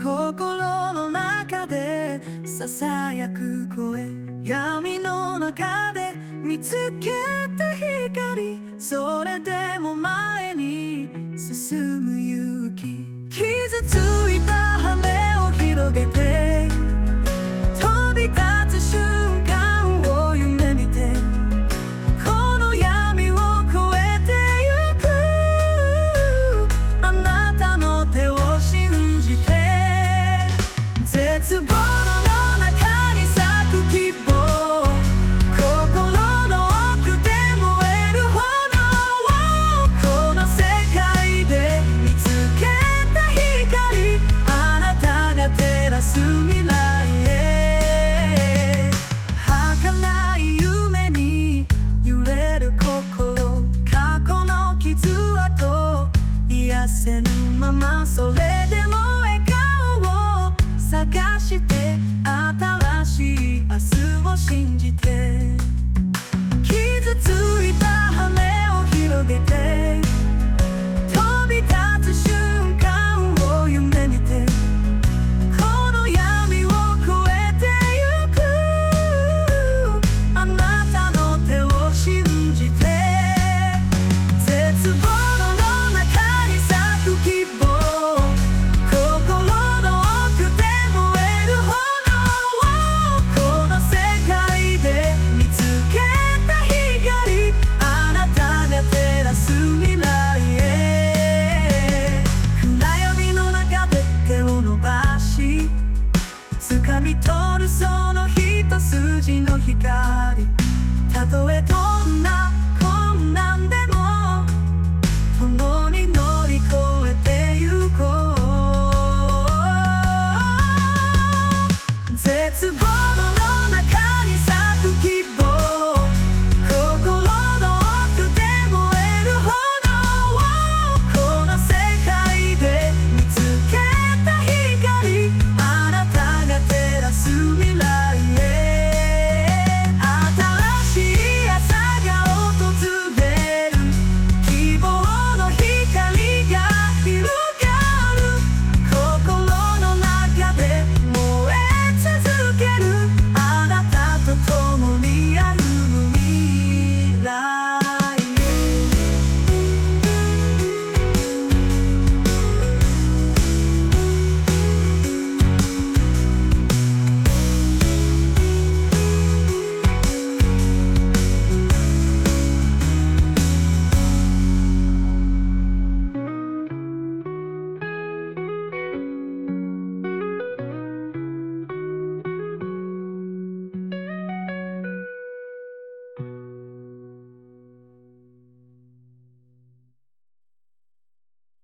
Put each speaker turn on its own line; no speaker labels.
心の中でささやく声、闇の中で見つけた光、それでも前に進む勇気。傷ついた羽を広げて飛び立つ瞬間を夢見て、この闇を越えてゆく、あなたの手を信じて。絶望の中に咲く希望、心の奥で燃える炎を、この世界で見つけた光、あなたが照らす未来へ。儚い夢に揺れる心、過去の傷跡癒せぬまま、それでも笑顔を探して新しい明日を信じて。傷ついた羽を広げて飛び立つ瞬間を夢見て、この闇を越えてゆく、あなたの手を信じて。絶望の中に咲く希望、心の奥で燃える炎を、この世界で見つけた光、あなたが照らす未来へ。暗闇の中で手を伸ばし掴み取るその一筋の光、たとえどんな困難で